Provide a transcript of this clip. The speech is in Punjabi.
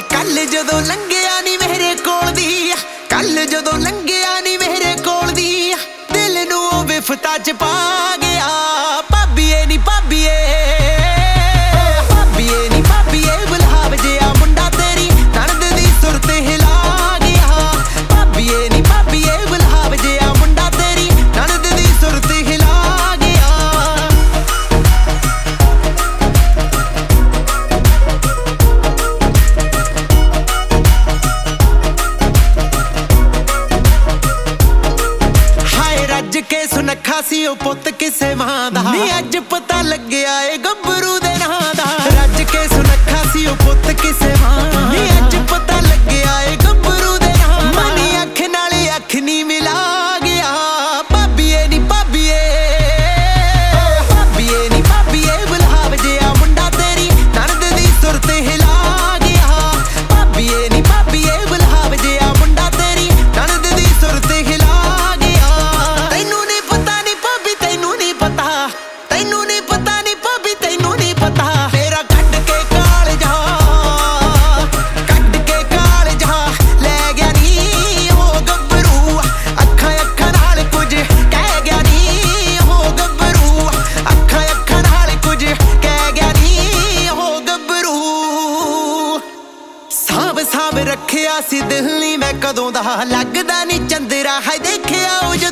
ਕੱਲ ਜਦੋਂ ਲੰਘਿਆ ਨੀ ਮੇਰੇ ਕੋਲ ਦੀ, ਕੱਲ ਜਦੋਂ ਲੰਘਿਆ ਨੀ ਮੇਰੇ ਕੋਲ ਦੀ, ਦਿਲ ਨੂੰ ਉਹ ਵਿਫਤਾ ਚ ਪਾ ਗਿਆ। ਭਾਬੀਏ ਨੀ ਭਾਬੀਏ, ਭਾਬੀਏ ਨੀ ਭਾਬੀਏ, ਗੁਲਾਬ ਜਿਹਾ ਮੁੰਡਾ ਤੇਰੀ ਨਣਦ ਦੀ ਸੁਰਤ ਹਿਲਾ ਗਿਆ। ਭਾਬੀਏ ਨੀ ਭਾਬੀਏ, ਗੁਲਾਬ ਜਿਹਾ ਮੁੰਡਾ ਤੇਰੀ ਨਣਦ ਦੀ ਸੁਰਤ ਹਿਲਾ ਗਿਆ। ਹਾਏ ਰੱਜ ਕੇ ਸੁਨੱਖਾ ਸੀ ਉਹ ਪੁੱਤ ਕਿਸੇ ਮਾਂ ਦਾ, ਨੀ ਅੱਜ ਪਤਾ ਲੱਗਿਆ ਏ ਗੱਭਰੂ ਦੇ ਨਾਂ ਦਾ। ਰੱਜ ਕੇ ਸੁਨੱਖਾ ਸੀ ਉਹ ਪੁੱਤ ਕਿਸੇ ਮਾਂ, ਨੀ ਅੱਜ ਪਤਾ ਲੱਗਿਆ ਏ ਗੱਭਰੂ ਦੇ ਨਾਂ ਦਾ। ਨੀ ਅੱਖ ਨਾਲ ਅੱਖ ਨੀ ਮਿਲਾ ਗਿਆ। ਭਾਬੀਏ ਨੀ ਭਾਬੀਏ, ਭਾਬੀਏ ਨੀ ਭਾਬੀਏ, ਗੁਲਾਬ ਜਿਹਾ ਮੁੰਡਾ ਤੇਰੀ ਨਣਦ ਦੀ ਸੁਰਤ ਹਿਲਾ ਗਿਆ। ਭਾਬੀਏ ਨੀ ਭਾਬੀਏ, ਗੁਲਾਬ ਜਿਹਾ ਮੁੰਡਾ ਤੇਰੀ ਨਣਦ ਦੀ ਸੁਰਤ ਹਿਲਾ ਗਿਆ। ਤੈਨੂੰ ਨੀ ਪਤਾ ਨੀ ਭਾਬੀ, ਤੈਨੂੰ ਨੀ ਪਤਾ, ਤੈਨੂੰ ਨੀ ਪਤਾ ਨੀ ਭਾਬੀ, ਤੈਨੂੰ ਨੀ ਪਤਾ। ਤੇਰਾ ਕੱਢ ਕੇ ਕਾਲਜਾ, ਕੱਢ ਕੇ ਕਾਲਜਾ ਲੈ ਗਿਆ ਨੀ ਉਹ ਗੱਭਰੂ। ਅੱਖਾਂ ਅੱਖਾਂ ਨਾਲ ਕੁਝ ਕਹਿ ਗਿਆ ਨੀ ਉਹ ਗੱਭਰੂ। ਅੱਖਾਂ ਅੱਖਾਂ ਨਾਲ ਕੁਝ ਕਹਿ ਗਿਆ ਨੀ ਉਹ ਗੱਭਰੂ। ਸਾਂਭ ਸਾਂਭ ਰੱਖਿਆ ਸੀ ਦਿਲ ਨੀ ਮੈਂ ਕਦੋਂ ਦਾ, ਲੱਗਦਾ ਨੀ ਚੰਦਰਾ ਹੈ ਦੇਖਿਆ ਉਹ